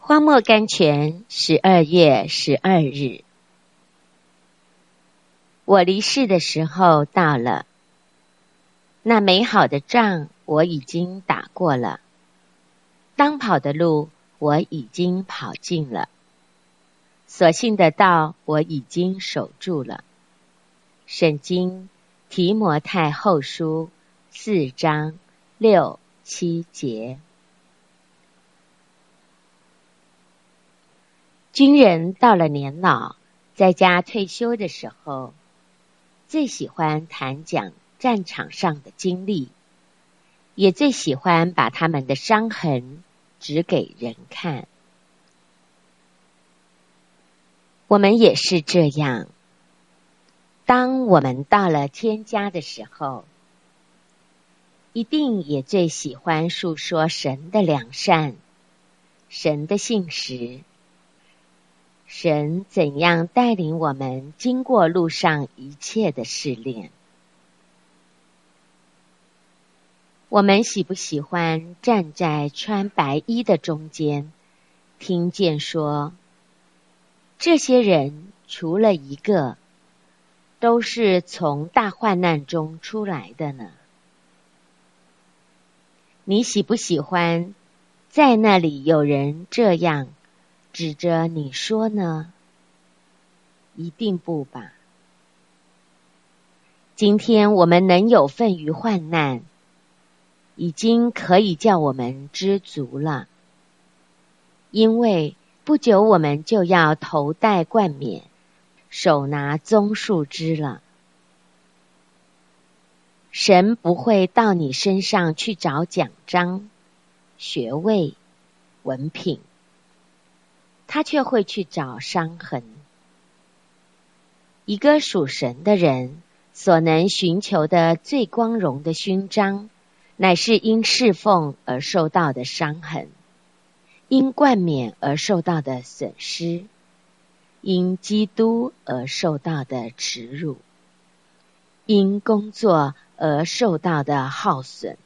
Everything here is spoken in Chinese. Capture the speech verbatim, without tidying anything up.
荒漠甘泉，十二月十二日。我离世的时候到了，那美好的仗我已经打过了，当跑的路我已经跑尽了，所信的道我已经守住了。圣经提摩太后书四章六七节。军人到了年老，在家退休的时候，最喜欢谈讲战场上的经历，也最喜欢把他们的伤痕指给人看。我们也是这样，当我们到了天家的时候，一定也最喜欢述说神的良善，神的信实，神怎样带领我们经过路上一切的试炼。我们喜不喜欢站在穿白衣的中间，听见说，这些人除了一个，都是从大患难中出来的呢？你喜不喜欢在那里有人这样指着你说呢？一定不吧。今天我们能有份于患难，已经可以叫我们知足了，因为不久我们就要头戴冠冕，手拿棕树枝了。神不会到你身上去找奖章、学位、文凭，他却会去找伤痕。一个属神的人所能寻求的最光荣的勋章，乃是因侍奉而受到的伤痕，因冠冕而受到的损失，因基督而受到的耻辱，因工作而受到的耗损。